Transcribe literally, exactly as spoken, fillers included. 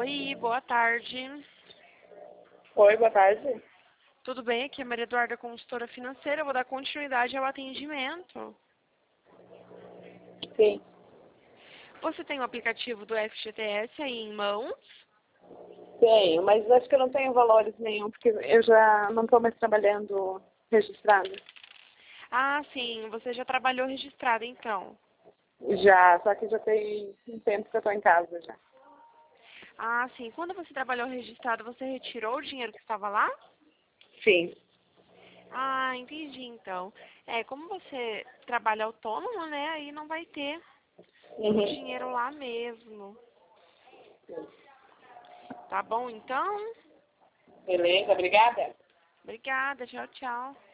Oi, boa tarde. Oi, boa tarde. Tudo bem? Aqui é Maria Eduarda, consultora financeira. Eu vou dar continuidade ao atendimento. Sim. Você tem o aplicativo do F G T S aí em mãos? Tenho, mas acho que eu não tenho valores nenhum, porque eu já não estou mais trabalhando registrada. Ah, sim. Você já trabalhou registrado, então. Já, só que já tem um tempo que eu estou em casa já. Ah, sim. Quando você trabalhou registrado, você retirou o dinheiro que estava lá? Sim. Ah, entendi, então. É, como você trabalha autônomo, né, aí não vai ter o Uhum. dinheiro lá mesmo. Tá bom, então? Beleza, obrigada. Obrigada, tchau, tchau.